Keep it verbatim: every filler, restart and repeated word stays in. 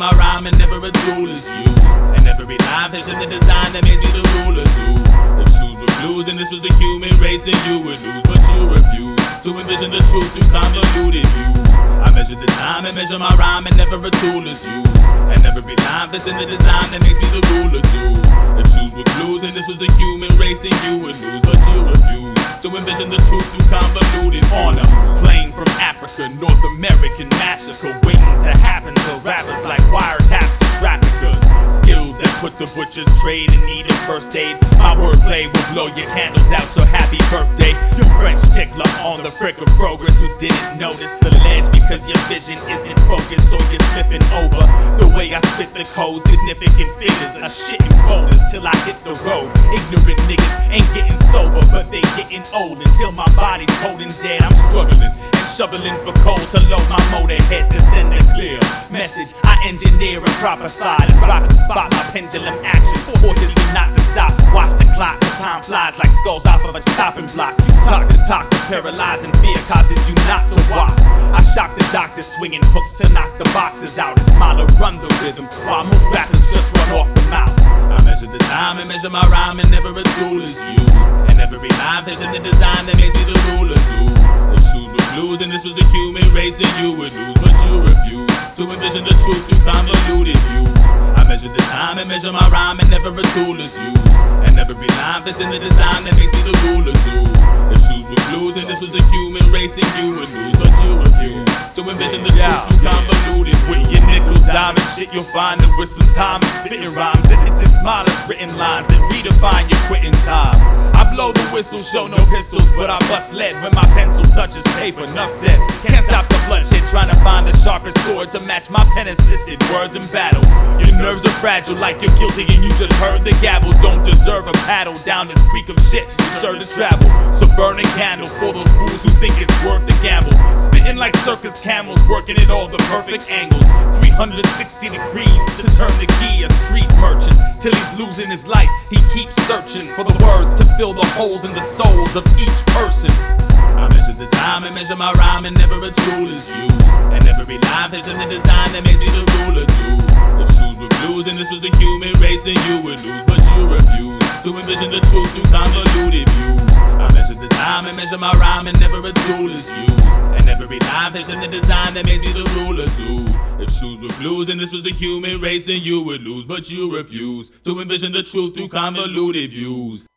my rhyme and never a tool is used. And every life is in the design that makes me the ruler too. If shoes were blues and this was a human race, then you would lose, but you refuse to envision the truth through convoluted views. I measure the time and measure my rhyme and never a tool is used. And every life is in the design that makes me the ruler too. If shoes were blues and this was the human race, then you would lose, but you refuse to envision the truth through convoluted on a plane from Africa, North American massacre waiting to happen to rappers like wiretaps to traffickers. Skills that put the butcher's trade in need of first aid. My wordplay will blow your candles out, so happy birthday. You French tickler on the brick of progress who didn't notice the ledge because your vision isn't focused, so you're slipping over. The way I spit the code, significant figures are shitting bonus till I hit the road. Ignorant niggas ain't getting sober, but they getting old. Until my body's cold and dead, I'm struggling and shoveling for coal to load my motorhead to send a clear message. I engineer and prophesy and rock the spot. My pendulum action forces me not to stop. Watch the clock as time flies like skulls off of a chopping block. You talk the talk, but paralyzing fear causes you not to walk. I shock the doctor swinging hooks to knock the boxes out and smile or run the rhythm, while most rappers just run off the mouth. I measure the time and measure my rhyme and never a tool is used. And every life is in the design that makes me the ruler too. If shoes were blues and this was a human race, then you would lose, but you refuse to envision the truth through convoluted views. I measure the time and measure my rhyme and never a tool is used. And every life is in the design that makes me the ruler too. If shoes were blues and this was the human race, then you would lose, but you refuse to envision the truth through convoluted. With your nickel diamond shit, you'll find that with some time and spitting rhymes, and it's as small as written lines that redefine your quitting time. I blow the whistle, show no pistols, but I bust lead when my pencil touches paper. Enough said, can't stop the bloodshed, trying to find the sharpest sword to match my pen-assisted words in battle. Your nerves are fragile like you're guilty and you just heard the gavel. Don't deserve a paddle down this creek of shit, you're sure to travel. So burn a candle for those fools who think it's worth the gamble. Spitting like circus camels, working at all the perfect angles. three hundred sixty degrees to turn the key, a street merchant. Till he's losing his life, he keeps searching for the words to fill the holes in the souls of each person. I measure the time and measure my rhyme and never a tool is used. And every life is in the design that makes me the ruler too. If shoes were blues and this was a human race, then you would lose, but you refuse to envision the truth through convoluted views. I measure the time and measure my rhyme and never a tool is used. And every life is in the design that makes me the ruler too. If shoes were blues and this was a human race, then you would lose, but you refuse to envision the truth through convoluted views.